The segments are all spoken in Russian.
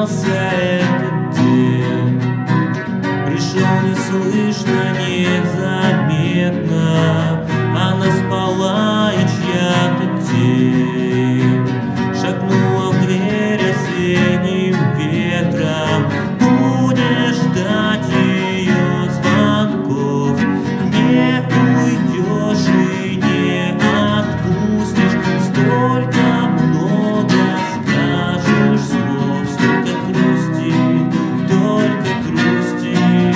остался этот день. Пришел неслышно, незаметно, она спала, и чья-то тень шагнула в дверь осенним ветром. Будешь ждать ее звонков, не уйдешь и не отпустишь. Столько много скажешь слов, столько грусти, только грусти.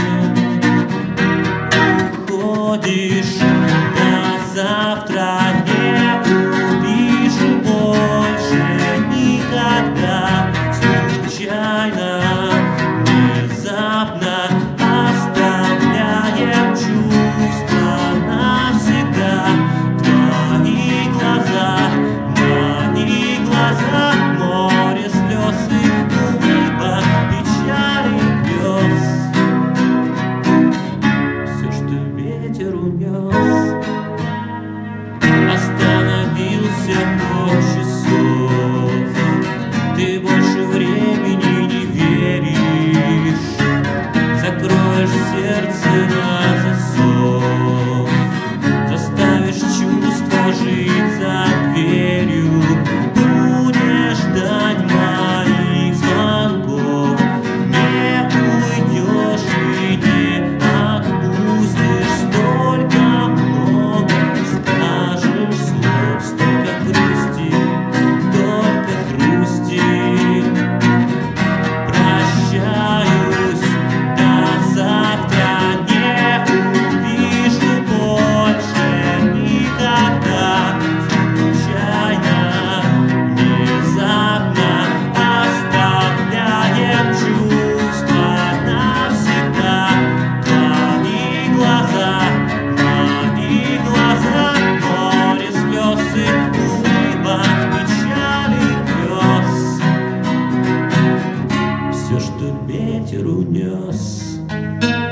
Уходишь, до завтра не увижу больше никогда. Случайно, внезапно оставляем чувства навсегда. Твои глаза, море слез и улыбок, печали грез. Все, что ветер унес. Остановился ход часов, ты больше времени не веришь. Закроешь сердце на засов, заставишь чувства жить за дверью. Будешь ждать моих звонков, не уйдешь и не отпустишь. Столько много скажешь слов, столько грусти, только грусти. Прощаюсь, до завтра не увижу больше никогда. Случайно, внезапно оставляем чувства навсегда. Твои глаза, море слез и улыбок, печали грез. Все, что ветер унес.